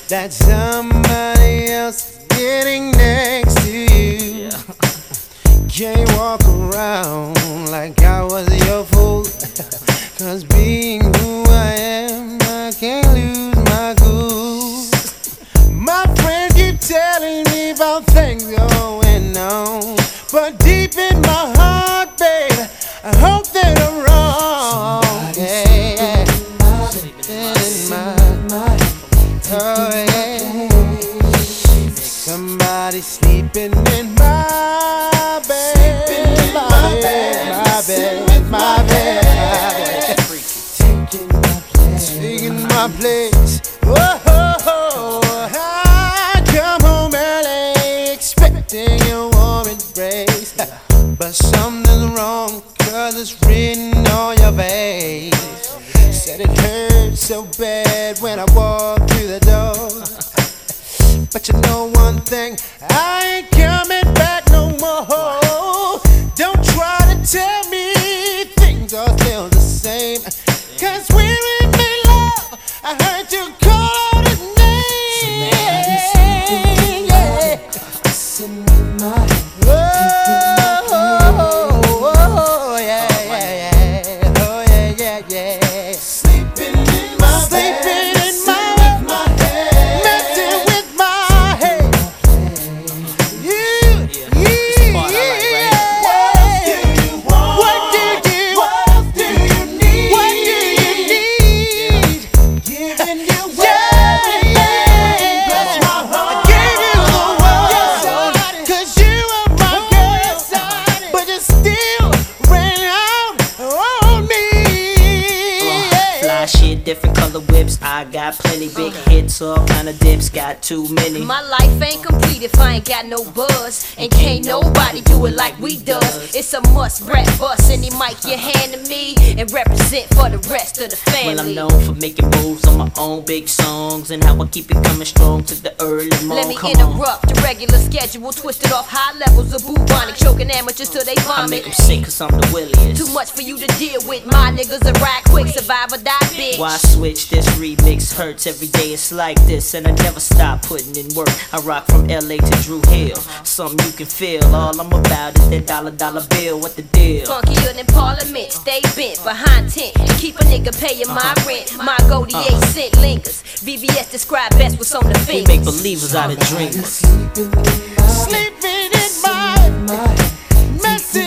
that somebody else is getting next to you. Can't walk around like I was your fool. Cause being who I am, I can't lose my cool. My friends keep telling me about things going on, but deep in my heart, baby, I hope that I'm wrong. Yeah, somebody sleeping in my bed, my bed, my bed, taking my place. Whoa, I come home early expecting a warm embrace, but something's wrong 'cause it's written on your face. Said it hurt so bad when I walked through the door. But you know one thing, I ain't coming back no more. Don't try to tell me things are still the same, 'cause when we made love, I heard you call his name. Yeah. Oh, yeah, yeah, yeah. Oh, yeah, yeah, yeah. Sleeping in my head, messing with my head. What do you need? Giving you everything. I gave you the world, 'cause you are my girl, but you still ran out on me. Fly shit, different color whips. I got plenty big hits, all kind of dips. Got too many. My life ain't complete if I ain't got no buzz, and can't nobody do it like we does. It's a must, rap bust any mic you hand to me, and represent for the rest of the family. Well, I'm known for making moves on my own big songs, and how I keep it coming strong to the early morning. Let me interrupt the regular schedule, twisted off high levels of bubonic, choking amateurs till they I vomit. make them sick 'cause I'm the williest. Too much for you to deal with. My niggas are ride quick, survive or die, bitch. Why switch? This remix hurts every day. It's like this, and I never stop putting in work. I rock from LA to Drew Hill. Something you can feel. All I'm about is that dollar bill. What the deal? Funkier than Parliament, stay bent behind tent and keep a nigga paying my rent. My goldie 8 cent lingers. VVS describe best what's on the We fingers. make believers out of dreamers. Sleeping in my messing